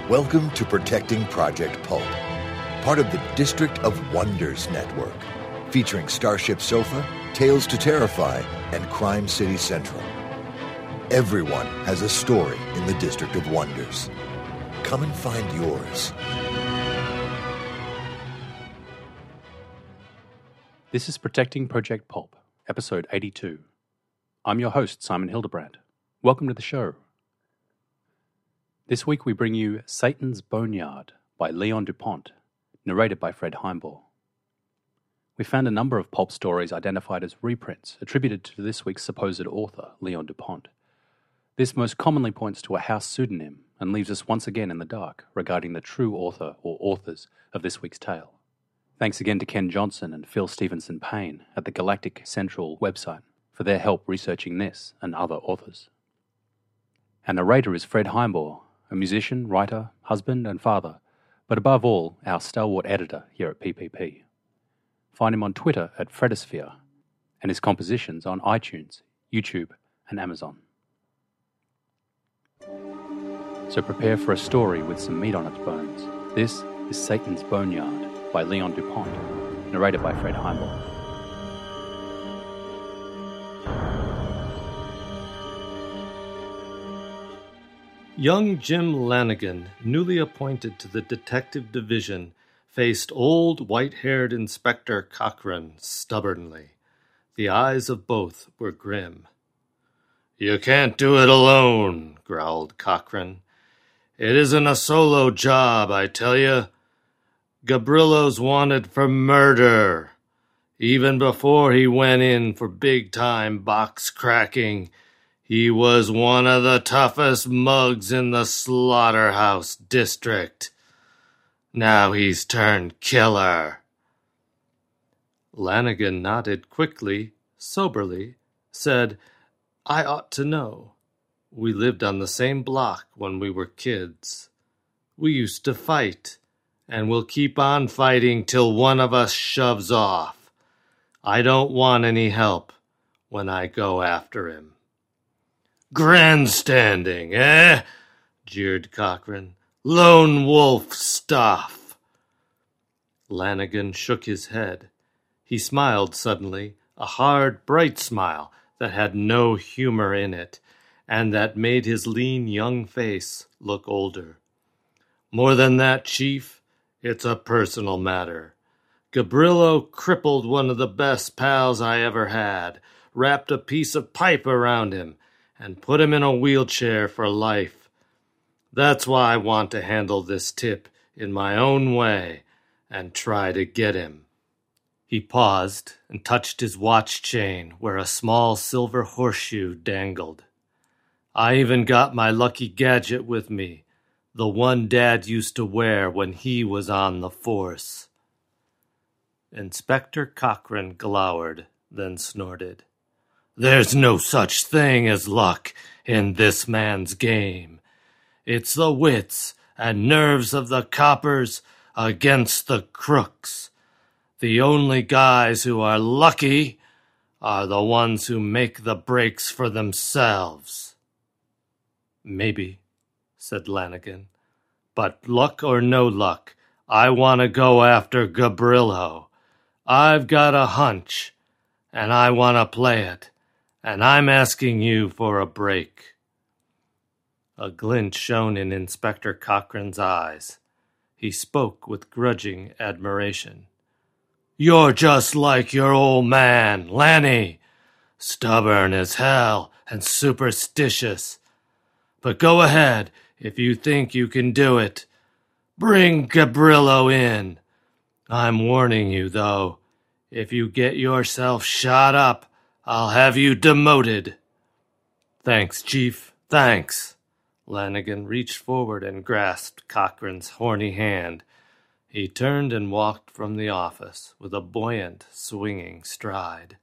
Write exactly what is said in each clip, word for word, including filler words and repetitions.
Welcome to Protecting Project Pulp, part of the District of Wonders network, featuring Starship Sofa, Tales to Terrify, and Crime City Central. Everyone has a story in the District of Wonders. Come and find yours. This is Protecting Project Pulp, episode eighty-two. I'm your host, Simon Hildebrand. Welcome to the show. This week we bring you Satan's Boneyard by Leon Dupont, narrated by Fred Heimbaugh. We found a number of pulp stories identified as reprints attributed to this week's supposed author, Leon Dupont. This most commonly points to a house pseudonym and leaves us once again in the dark regarding the true author or authors of this week's tale. Thanks again to Ken Johnson and Phil Stevenson Payne at the Galactic Central website for their help researching this and other authors. Our narrator is Fred Heimbaugh, a musician, writer, husband and father, but above all, our stalwart editor here at P P P. Find him on Twitter at Fredosphere, and his compositions on iTunes, YouTube and Amazon. So prepare for a story with some meat on its bones. This is Satan's Boneyard by Leon Dupont, narrated by Fred Heimbaugh. Young Jim Lanigan, newly appointed to the detective division, faced old white-haired Inspector Cochran stubbornly. The eyes of both were grim. "You can't do it alone," growled Cochran. "It isn't a solo job, I tell you. Gabrillo's wanted for murder. Even before he went in for big-time box cracking, he was one of the toughest mugs in the Slaughterhouse District. Now he's turned killer." Lanigan nodded quickly, soberly, said, "I ought to know. We lived on the same block when we were kids. We used to fight, and we'll keep on fighting till one of us shoves off. I don't want any help when I go after him." "Grandstanding, eh?" jeered Cochran. "Lone wolf stuff." Lanigan shook his head. He smiled suddenly, a hard, bright smile that had no humor in it, and that made his lean young face look older. "More than that, Chief, it's a personal matter. Gabrillo crippled one of the best pals I ever had, wrapped a piece of pipe around him, and put him in a wheelchair for life. That's why I want to handle this tip in my own way and try to get him." He paused and touched his watch chain where a small silver horseshoe dangled. "I even got my lucky gadget with me, the one Dad used to wear when he was on the force." Inspector Cochran glowered, then snorted. "There's no such thing as luck in this man's game. It's the wits and nerves of the coppers against the crooks. The only guys who are lucky are the ones who make the breaks for themselves." "Maybe," said Lanigan. "But luck or no luck, I want to go after Gabrillo. I've got a hunch, and I want to play it. And I'm asking you for a break." A glint shone in Inspector Cochran's eyes. He spoke with grudging admiration. "You're just like your old man, Lanny. Stubborn as hell and superstitious. But go ahead if you think you can do it. Bring Gabrillo in. I'm warning you, though, if you get yourself shot up, I'll have you demoted." "Thanks, Chief, thanks." Lanigan reached forward and grasped Cochran's horny hand. He turned and walked from the office with a buoyant, swinging stride.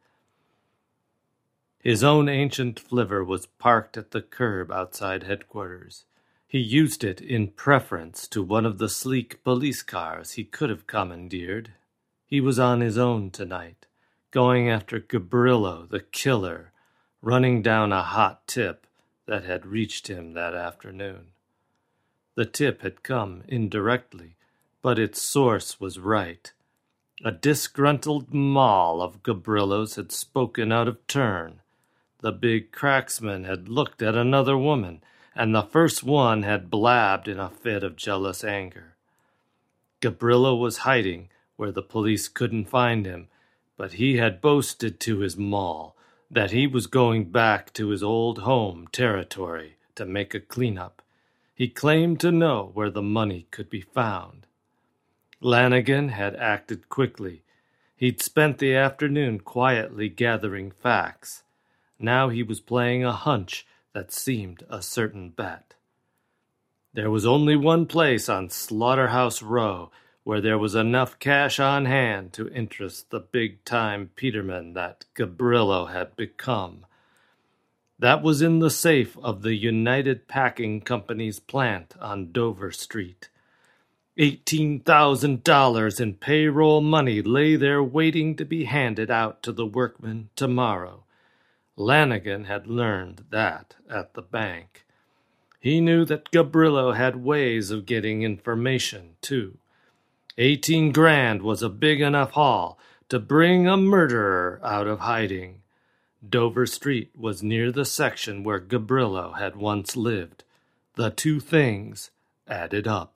His own ancient flivver was parked at the curb outside headquarters. He used it in preference to one of the sleek police cars he could have commandeered. He was on his own tonight, going after Gabrillo the killer, running down a hot tip that had reached him that afternoon. The tip had come indirectly, but its source was right. A disgruntled moll of Gabrillo's had spoken out of turn. The big cracksman had looked at another woman, and the first one had blabbed in a fit of jealous anger. Gabrillo was hiding where the police couldn't find him, but he had boasted to his moll that he was going back to his old home territory to make a cleanup. He claimed to know where the money could be found. Lanigan had acted quickly. He'd spent the afternoon quietly gathering facts. Now he was playing a hunch that seemed a certain bet. There was only one place on Slaughterhouse Row where there was enough cash on hand to interest the big-time Peterman that Gabrillo had become. That was in the safe of the United Packing Company's plant on Dover Street. Eighteen thousand dollars in payroll money lay there waiting to be handed out to the workmen tomorrow. Lanigan had learned that at the bank. He knew that Gabrillo had ways of getting information, too. Eighteen grand was a big enough haul to bring a murderer out of hiding. Dover Street was near the section where Gabrillo had once lived. The two things added up.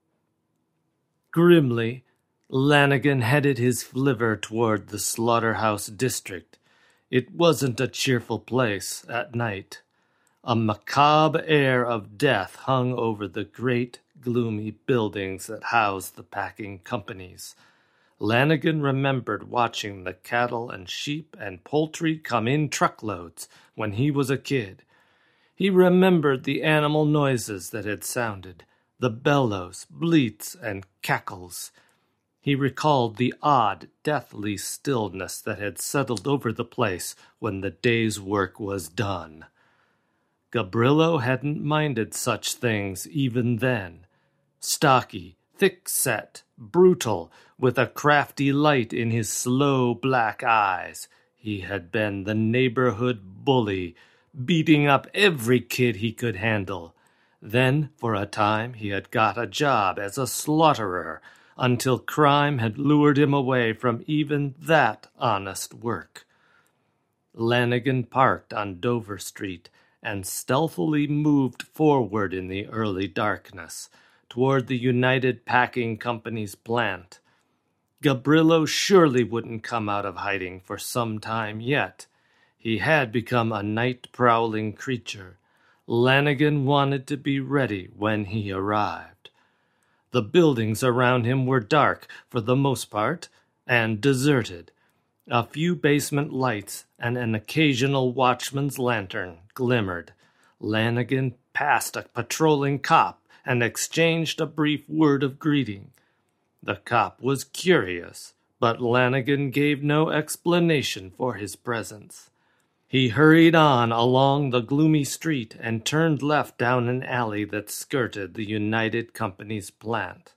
Grimly, Lanigan headed his flivver toward the slaughterhouse district. It wasn't a cheerful place at night. A macabre air of death hung over the great, gloomy buildings that housed the packing companies. Lanigan remembered watching the cattle and sheep and poultry come in truckloads when he was a kid. He remembered the animal noises that had sounded, the bellows, bleats, and cackles. He recalled the odd, deathly stillness that had settled over the place when the day's work was done. Gabrillo hadn't minded such things even then. Stocky, thick-set, brutal, with a crafty light in his slow black eyes, he had been the neighborhood bully, beating up every kid he could handle. Then, for a time, he had got a job as a slaughterer, until crime had lured him away from even that honest work. Lanigan parked on Dover Street and stealthily moved forward in the early darkness, toward the United Packing Company's plant. Gabrillo surely wouldn't come out of hiding for some time yet. He had become a night-prowling creature. Lanigan wanted to be ready when he arrived. The buildings around him were dark, for the most part, and deserted. A few basement lights and an occasional watchman's lantern glimmered. Lanigan passed a patrolling cop and exchanged a brief word of greeting. The cop was curious, but Lanigan gave no explanation for his presence. He hurried on along the gloomy street and turned left down an alley that skirted the United Company's plant.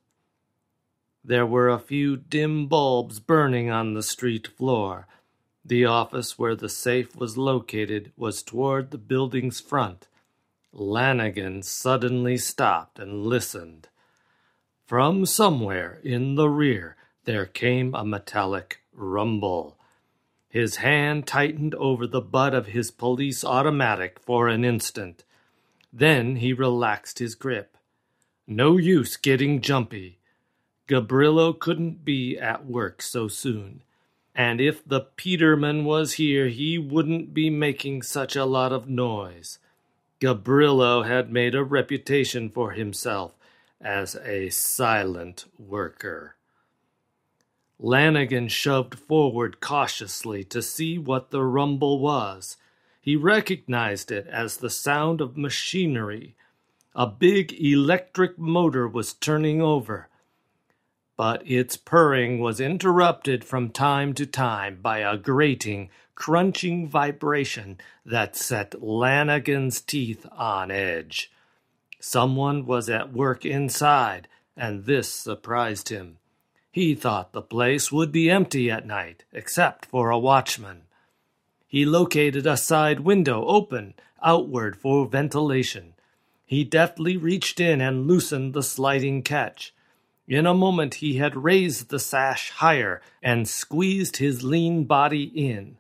There were a few dim bulbs burning on the street floor. The office where the safe was located was toward the building's front. Lanigan suddenly stopped and listened. From somewhere in the rear there came a metallic rumble. His hand tightened over the butt of his police automatic for an instant. Then he relaxed his grip. No use getting jumpy. Gabrillo couldn't be at work so soon. And if the Peterman was here, he wouldn't be making such a lot of noise. Gabrillo had made a reputation for himself as a silent worker. Lanigan shoved forward cautiously to see what the rumble was. He recognized it as the sound of machinery. A big electric motor was turning over. But its purring was interrupted from time to time by a grating, crunching vibration that set Lanigan's teeth on edge. Someone was at work inside, and this surprised him. He thought the place would be empty at night, except for a watchman. He located a side window open outward for ventilation. He deftly reached in and loosened the sliding catch. In a moment he had raised the sash higher and squeezed his lean body in.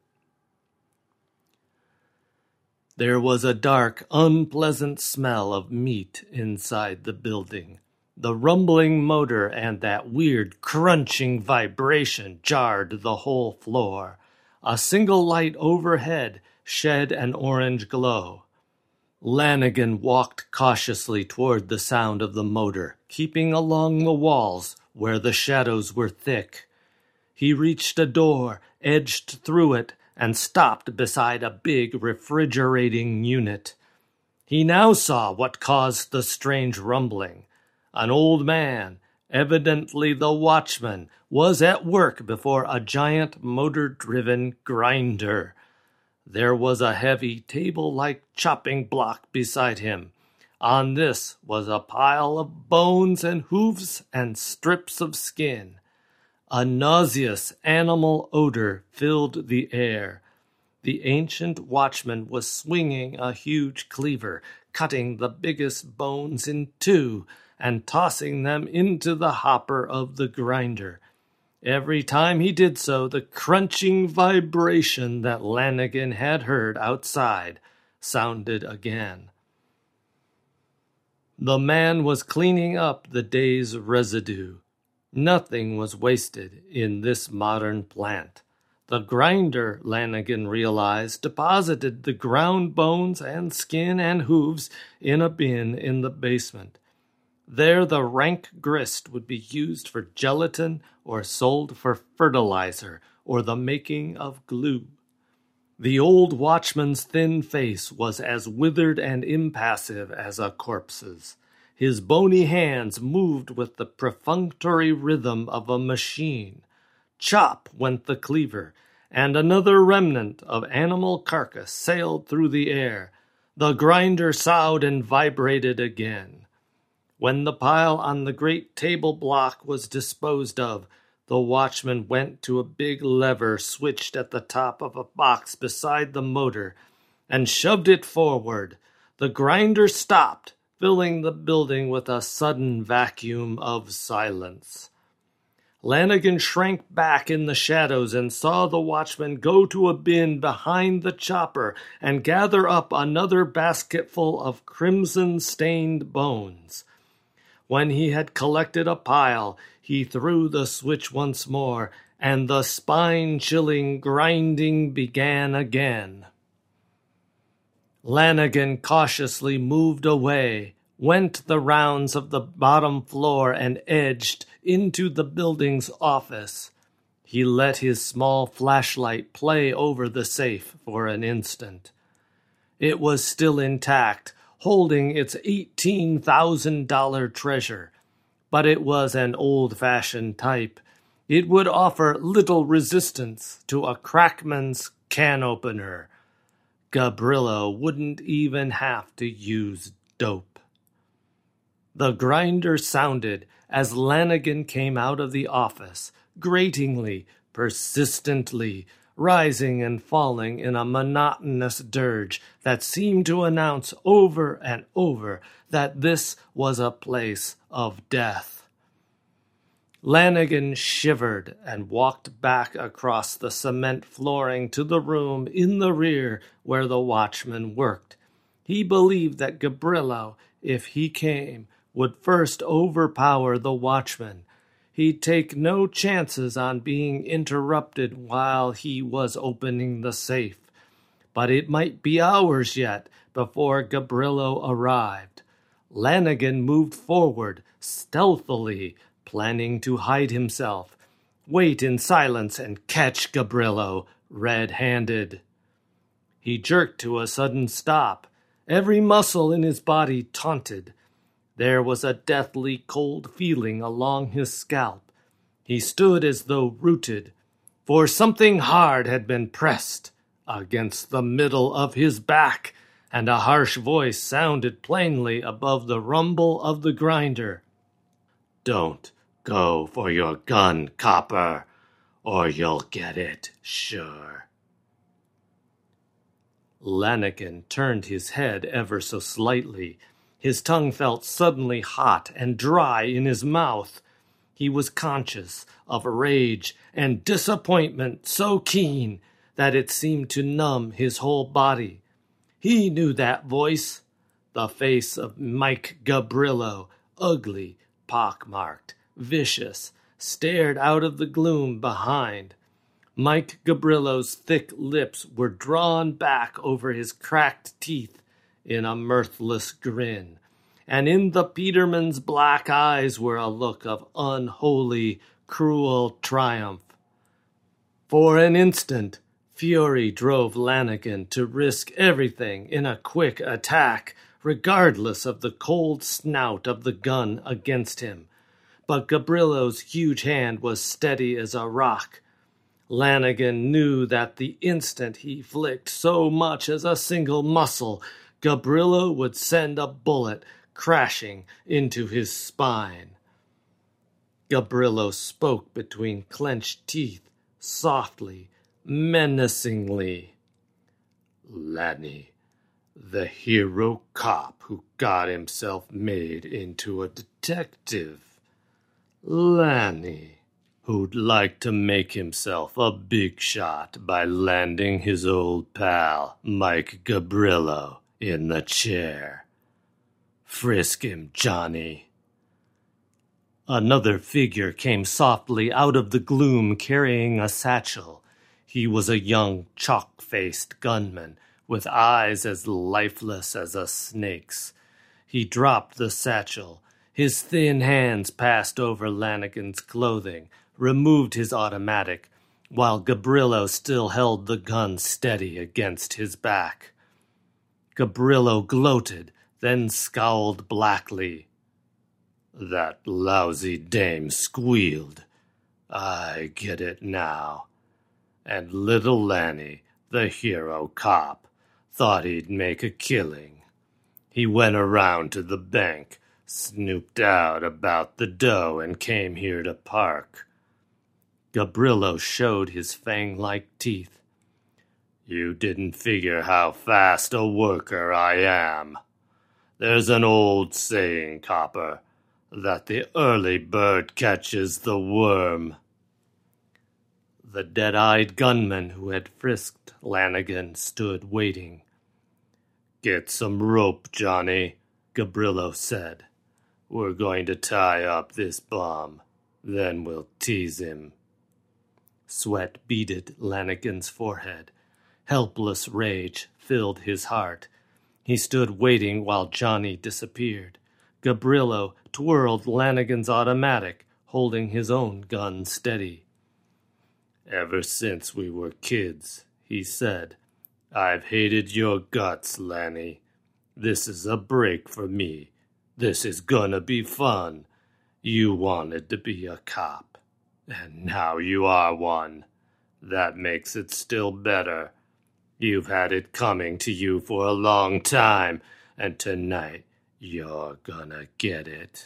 There was a dark, unpleasant smell of meat inside the building. The rumbling motor and that weird, crunching vibration jarred the whole floor. A single light overhead shed an orange glow. Lanigan walked cautiously toward the sound of the motor, keeping along the walls where the shadows were thick. He reached a door, edged through it, and stopped beside a big refrigerating unit. He now saw what caused the strange rumbling. An old man, evidently the watchman, was at work before a giant motor-driven grinder. There was a heavy table-like chopping block beside him. On this was a pile of bones and hooves and strips of skin. A nauseous animal odor filled the air. The ancient watchman was swinging a huge cleaver, cutting the biggest bones in two, and tossing them into the hopper of the grinder. Every time he did so, the crunching vibration that Lanigan had heard outside sounded again. The man was cleaning up the day's residue. Nothing was wasted in this modern plant. The grinder, Lanigan realized, deposited the ground bones and skin and hooves in a bin in the basement. There the rank grist would be used for gelatin or sold for fertilizer or the making of glue. The old watchman's thin face was as withered and impassive as a corpse's. His bony hands moved with the perfunctory rhythm of a machine. Chop went the cleaver, and another remnant of animal carcass sailed through the air. The grinder soughed and vibrated again. When the pile on the great table block was disposed of, the watchman went to a big lever switched at the top of a box beside the motor and shoved it forward. The grinder stopped, filling the building with a sudden vacuum of silence. Lanigan shrank back in the shadows and saw the watchman go to a bin behind the chopper and gather up another basketful of crimson-stained bones. When he had collected a pile, he threw the switch once more, and the spine-chilling grinding began again. Lanigan cautiously moved away, went the rounds of the bottom floor, and edged into the building's office. He let his small flashlight play over the safe for an instant. It was still intact, holding its eighteen thousand dollars treasure, but it was an old-fashioned type. It would offer little resistance to a crackman's can opener. Gabrillo wouldn't even have to use dope. The grinder sounded as Lanigan came out of the office, gratingly, persistently, rising and falling in a monotonous dirge that seemed to announce over and over that this was a place of death. Lanigan shivered and walked back across the cement flooring to the room in the rear where the watchman worked. He believed that Gabrillo, if he came, would first overpower the watchman. He'd take no chances on being interrupted while he was opening the safe. But it might be hours yet before Gabrillo arrived. Lanigan moved forward, stealthily, planning to hide himself, wait in silence and catch Gabrillo red-handed. He jerked to a sudden stop. Every muscle in his body taunted. There was a deathly cold feeling along his scalp. He stood as though rooted, for something hard had been pressed against the middle of his back, and a harsh voice sounded plainly above the rumble of the grinder. "Don't go for your gun, copper, or you'll get it, sure." Lanigan turned his head ever so slightly. His tongue felt suddenly hot and dry in his mouth. He was conscious of rage and disappointment so keen that it seemed to numb his whole body. He knew that voice, the face of Mike Gabrillo, ugly, pockmarked, vicious, stared out of the gloom behind. Mike Gabrillo's thick lips were drawn back over his cracked teeth in a mirthless grin, and in the Peterman's black eyes were a look of unholy, cruel triumph. For an instant, fury drove Lanigan to risk everything in a quick attack, regardless of the cold snout of the gun against him. But Gabrillo's huge hand was steady as a rock. Lanigan knew that the instant he flicked so much as a single muscle, Gabrillo would send a bullet crashing into his spine. Gabrillo spoke between clenched teeth, softly, menacingly. "Lanny, the hero cop who got himself made into a detective. Lanny, who'd like to make himself a big shot by landing his old pal, Mike Gabrillo, in the chair. Frisk him, Johnny." Another figure came softly out of the gloom carrying a satchel. He was a young, chalk-faced gunman with eyes as lifeless as a snake's. He dropped the satchel. His thin hands passed over Lanigan's clothing, removed his automatic, while Gabrillo still held the gun steady against his back. Gabrillo gloated, then scowled blackly. "That lousy dame squealed. I get it now. And little Lanny, the hero cop, thought he'd make a killing. He went around to the bank, snooped out about the dough, and came here to park." Gabrillo showed his fang-like teeth. "You didn't figure how fast a worker I am. There's an old saying, copper, that the early bird catches the worm." The dead-eyed gunman who had frisked Lanigan stood waiting. "Get some rope, Johnny," Gabrillo said. "We're going to tie up this bum. Then we'll tease him." Sweat beaded Lanigan's forehead. Helpless rage filled his heart. He stood waiting while Johnny disappeared. Gabrillo twirled Lanigan's automatic, holding his own gun steady. "Ever since we were kids," he said, "I've hated your guts, Lanny. This is a break for me. This is gonna be fun. You wanted to be a cop, and now you are one. That makes it still better. You've had it coming to you for a long time, and tonight you're gonna get it."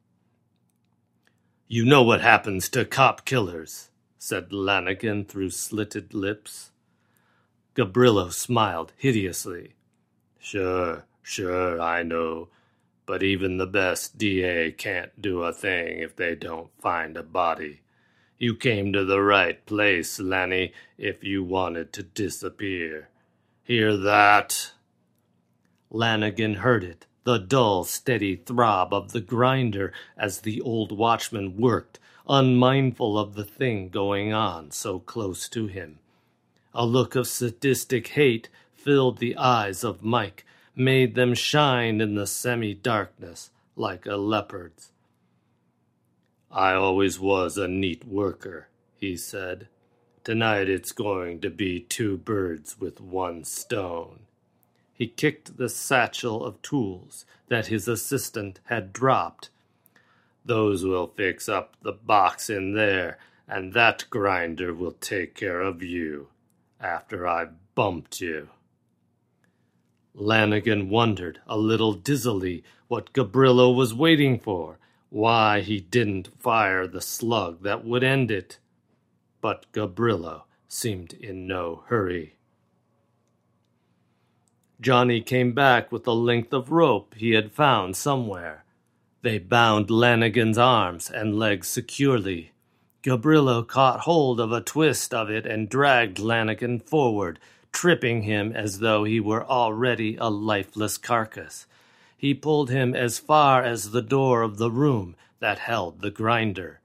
"You know what happens to cop killers," said Lanigan through slitted lips. Gabrillo smiled hideously. "Sure, sure, I know. But even the best D A can't do a thing if they don't find a body. You came to the right place, Lanny, if you wanted to disappear. Hear that?" Lanigan heard it, the dull, steady throb of the grinder as the old watchman worked, unmindful of the thing going on so close to him. A look of sadistic hate filled the eyes of Mike, made them shine in the semi-darkness like a leopard's. "I always was a neat worker," he said. "Tonight it's going to be two birds with one stone." He kicked the satchel of tools that his assistant had dropped. "Those will fix up the box in there, and that grinder will take care of you, after I've bumped you." Lanigan wondered a little dizzily what Gabrillo was waiting for, why he didn't fire the slug that would end it. But Gabrillo seemed in no hurry. Johnny came back with a length of rope he had found somewhere. They bound Lanigan's arms and legs securely. Gabrillo caught hold of a twist of it and dragged Lanigan forward, tripping him as though he were already a lifeless carcass. He pulled him as far as the door of the room that held the grinder.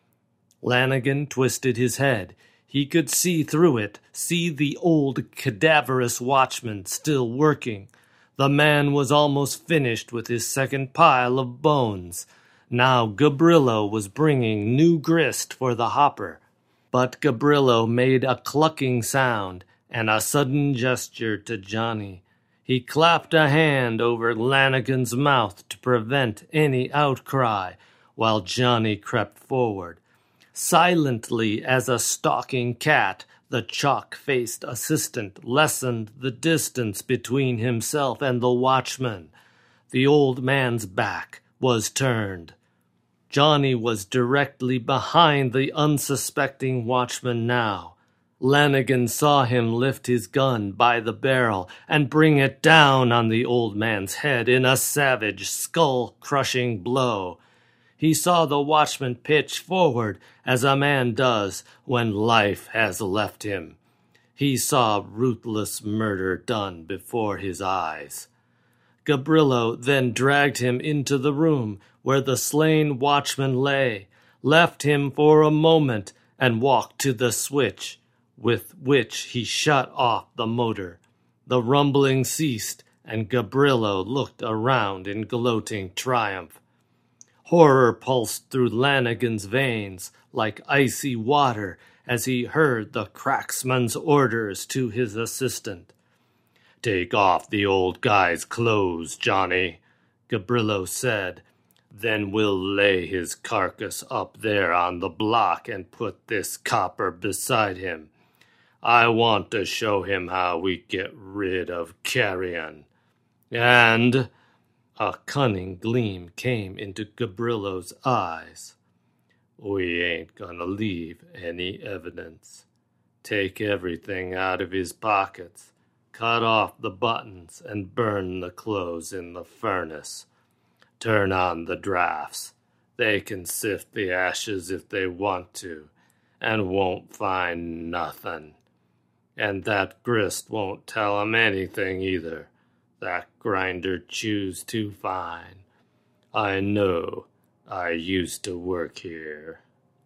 Lanigan twisted his head. He could see through it, see the old cadaverous watchman still working. The man was almost finished with his second pile of bones. Now Gabrillo was bringing new grist for the hopper. But Gabrillo made a clucking sound and a sudden gesture to Johnny. He clapped a hand over Lanigan's mouth to prevent any outcry, while Johnny crept forward. Silently as a stalking cat, the chalk-faced assistant lessened the distance between himself and the watchman. The old man's back was turned. Johnny was directly behind the unsuspecting watchman now. Lanigan saw him lift his gun by the barrel and bring it down on the old man's head in a savage, skull-crushing blow. He saw the watchman pitch forward as a man does when life has left him. He saw ruthless murder done before his eyes. Gabrillo then dragged him into the room where the slain watchman lay, left him for a moment, and walked to the switch, with which he shut off the motor. The rumbling ceased, and Gabrillo looked around in gloating triumph. Horror pulsed through Lanigan's veins like icy water as he heard the cracksman's orders to his assistant. "Take off the old guy's clothes, Johnny," Gabrillo said. "Then we'll lay his carcass up there on the block and put this copper beside him. I want to show him how we get rid of carrion. And..." A cunning gleam came into Gabrillo's eyes. "We ain't gonna leave any evidence. Take everything out of his pockets, cut off the buttons, and burn the clothes in the furnace. Turn on the drafts. They can sift the ashes if they want to, and won't find nothing. And that grist won't tell 'em anything either. That grinder chews too fine. I know. I used to work here."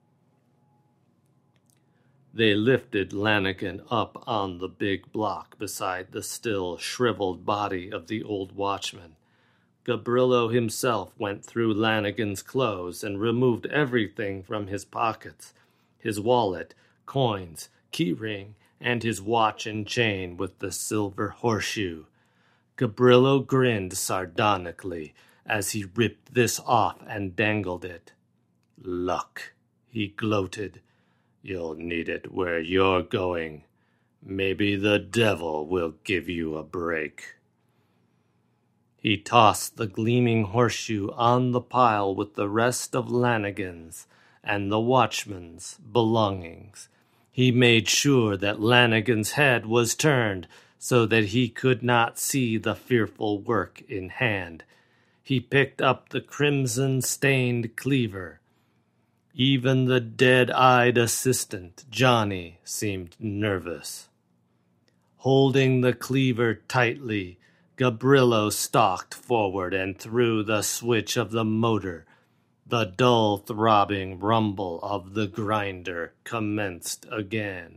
They lifted Lanigan up on the big block beside the still shriveled body of the old watchman. Gabrillo himself went through Lanigan's clothes and removed everything from his pockets, his wallet, coins, key-ring, and his watch and chain with the silver horseshoe. Gabrillo grinned sardonically as he ripped this off and dangled it. "Luck," he gloated. "You'll need it where you're going. Maybe the devil will give you a break." He tossed the gleaming horseshoe on the pile with the rest of Lanigan's and the watchman's belongings. He made sure that Lanigan's head was turned so that he could not see the fearful work in hand. He picked up the crimson-stained cleaver. Even the dead-eyed assistant, Johnny, seemed nervous. Holding the cleaver tightly, Gabrillo stalked forward and threw the switch of the motor. The dull throbbing rumble of the grinder commenced again.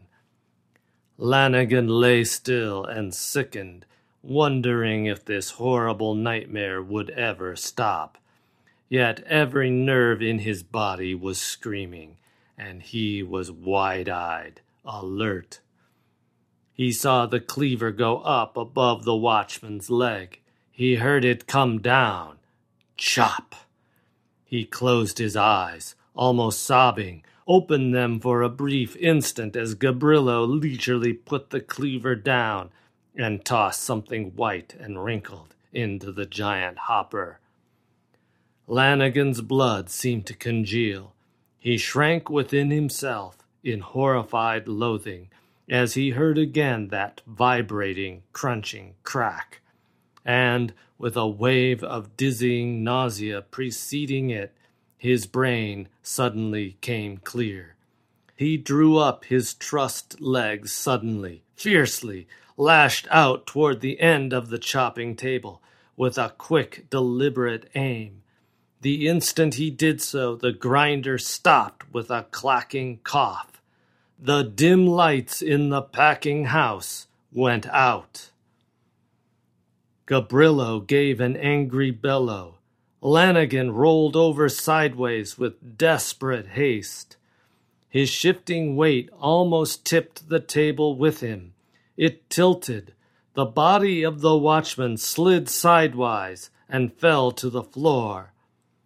Lanigan lay still and sickened, wondering if this horrible nightmare would ever stop. Yet every nerve in his body was screaming, and he was wide-eyed, alert. He saw the cleaver go up above the watchman's leg. He heard it come down. Chop! He closed his eyes, almost sobbing, opened them for a brief instant as Gabrillo leisurely put the cleaver down and tossed something white and wrinkled into the giant hopper. Lanigan's blood seemed to congeal. He shrank within himself in horrified loathing as he heard again that vibrating, crunching crack. and, with a wave of dizzying nausea preceding it, his brain suddenly came clear. He drew up his trussed legs suddenly, fiercely, lashed out toward the end of the chopping table, with a quick, deliberate aim. The instant he did so, the grinder stopped with a clacking cough. The dim lights in the packing house went out. Gabrillo gave an angry bellow. Lanigan rolled over sideways with desperate haste. His shifting weight almost tipped the table with him. It tilted. The body of the watchman slid sidewise and fell to the floor.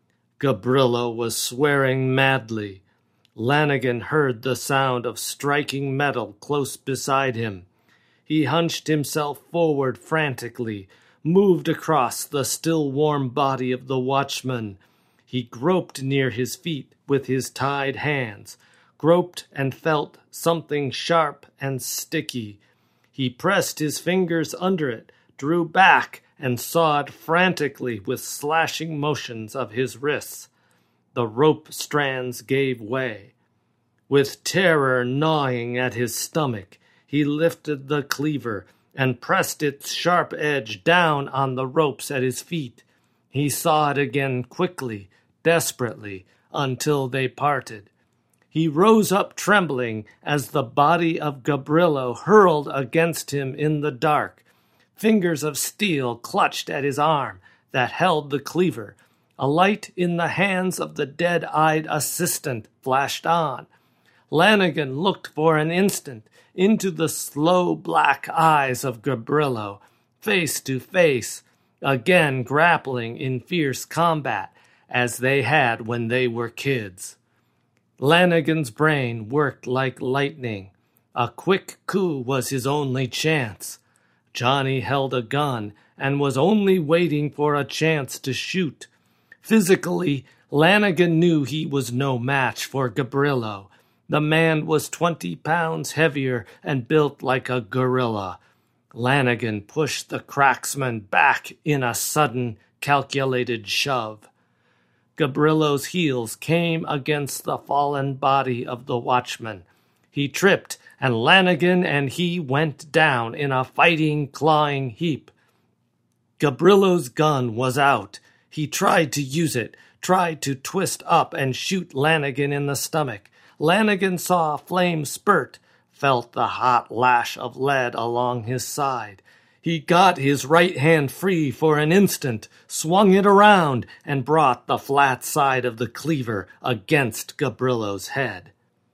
Gabrillo was swearing madly. Lanigan heard the sound of striking metal close beside him. He hunched himself forward frantically, moved across the still warm body of the watchman. He groped near his feet with his tied hands, groped and felt something sharp and sticky. He pressed his fingers under it, drew back, and sawed frantically with slashing motions of his wrists. The rope strands gave way. With terror gnawing at his stomach, he lifted the cleaver and pressed its sharp edge down on the ropes at his feet. He sawed again quickly, desperately, until they parted. He rose up trembling as the body of Gabrillo hurled against him in the dark. Fingers of steel clutched at his arm that held the cleaver. A light in the hands of the dead-eyed assistant flashed on. Lanigan looked for an instant into the slow black eyes of Gabrillo, face to face, again grappling in fierce combat, as they had when they were kids. Lanigan's brain worked like lightning. A quick coup was his only chance. Johnny held a gun and was only waiting for a chance to shoot. Physically, Lanigan knew he was no match for Gabrillo. The man was twenty pounds heavier and built like a gorilla. Lanigan pushed the cracksman back in a sudden, calculated shove. Gabrillo's heels came against the fallen body of the watchman. He tripped, and Lanigan and he went down in a fighting, clawing heap. Gabrillo's gun was out. He tried to use it, tried to twist up and shoot Lanigan in the stomach. Lanigan saw a flame spurt, felt the hot lash of lead along his side. He got his right hand free for an instant, swung it around, and brought the flat side of the cleaver against Gabrillo's head.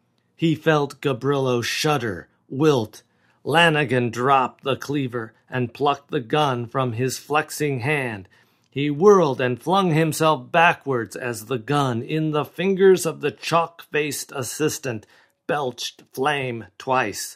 He felt Gabrillo shudder, wilt. Lanigan dropped the cleaver and plucked the gun from his flexing hand. He whirled and flung himself backwards as the gun, in the fingers of the chalk-faced assistant, belched flame twice.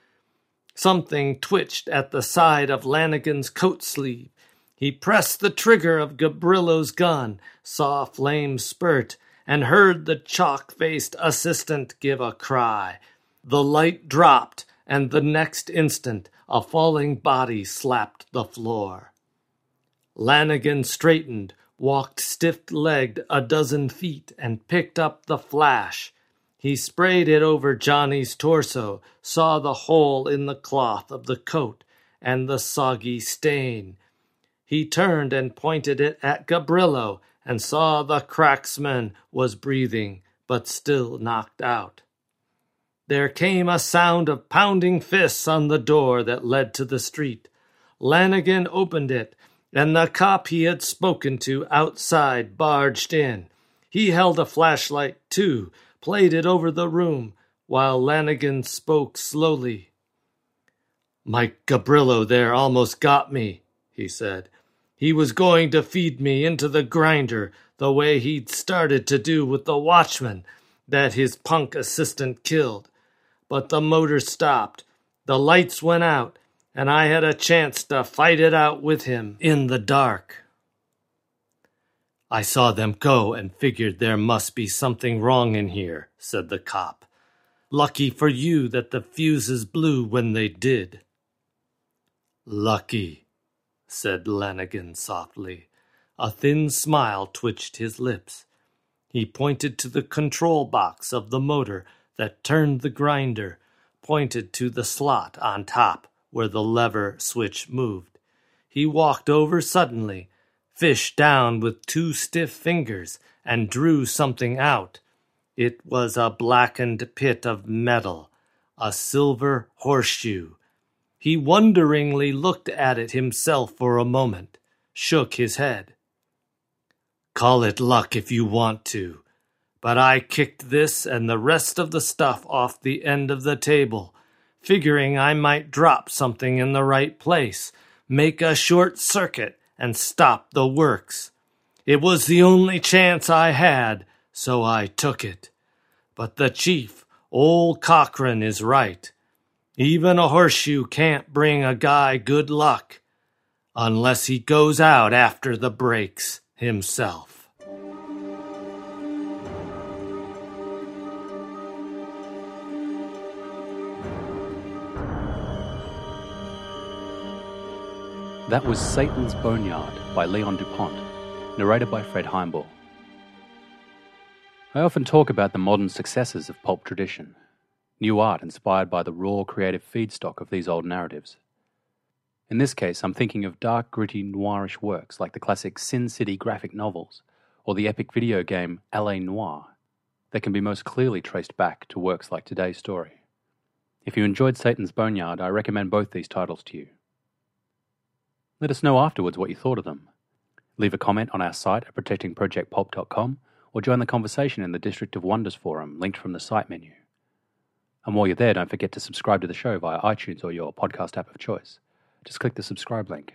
Something twitched at the side of Lanigan's coat sleeve. He pressed the trigger of Gabrillo's gun, saw flame spurt, and heard the chalk-faced assistant give a cry. The light dropped, and the next instant a falling body slapped the floor. Lanigan straightened, walked stiff-legged a dozen feet, and picked up the flash. He sprayed it over Johnny's torso, saw the hole in the cloth of the coat, and the soggy stain. He turned and pointed it at Gabrillo, and saw the cracksman was breathing, but still knocked out. There came a sound of pounding fists on the door that led to the street. Lanigan opened it, and the cop he had spoken to outside barged in. He held a flashlight, too, played it over the room, while Lanigan spoke slowly. "Mike Gabrillo there almost got me," he said. "He was going to feed me into the grinder the way he'd started to do with the watchman that his punk assistant killed. But the motor stopped, the lights went out, and I had a chance to fight it out with him in the dark. I saw them go and figured there must be something wrong in here," said the cop. "Lucky for you that the fuses blew when they did." "Lucky," said Lanigan softly. A thin smile twitched his lips. He pointed to the control box of the motor that turned the grinder, pointed to the slot on top where the lever switch moved. He walked over suddenly, fished down with two stiff fingers, and drew something out. It was a blackened pit of metal, a silver horseshoe. He wonderingly looked at it himself for a moment, shook his head. Call it luck if you want to, but I kicked this and the rest of the stuff off the end of the table, figuring I might drop something in the right place, make a short circuit, and stop the works. It was the only chance I had, so I took it. But the chief, old Cochrane, is right. Even a horseshoe can't bring a guy good luck, unless he goes out after the breaks himself. That was Satan's Boneyard by Leon Dupont, narrated by Fred Heimball. I often talk about the modern successes of pulp tradition, new art inspired by the raw creative feedstock of these old narratives. In this case, I'm thinking of dark, gritty, noirish works like the classic Sin City graphic novels or the epic video game L A Noire that can be most clearly traced back to works like today's story. If you enjoyed Satan's Boneyard, I recommend both these titles to you. Let us know afterwards what you thought of them. Leave a comment on our site at protecting project pulp dot com or join the conversation in the District of Wonders forum linked from the site menu. And while you're there, don't forget to subscribe to the show via iTunes or your podcast app of choice. Just click the subscribe link.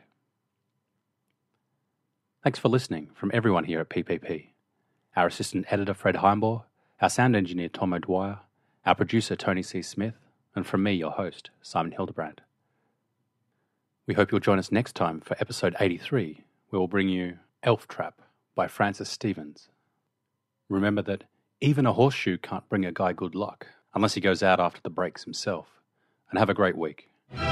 Thanks for listening from everyone here at P P P. Our assistant editor Fred Heimball, our sound engineer Tom O'Dwyer, our producer Tony C. Smith, and from me, your host, Simon Hildebrand. We hope you'll join us next time for episode eighty-three, where we'll bring you Elf Trap by Francis Stevens. Remember that even a horseshoe can't bring a guy good luck unless he goes out after the breaks himself. And have a great week.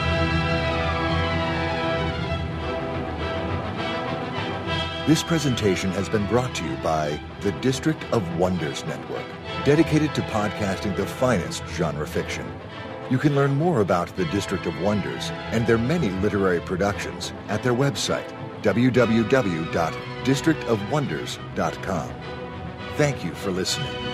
This presentation has been brought to you by the District of Wonders Network, dedicated to podcasting the finest genre fiction. You can learn more about the District of Wonders and their many literary productions at their website, w w w dot district of wonders dot com. Thank you for listening.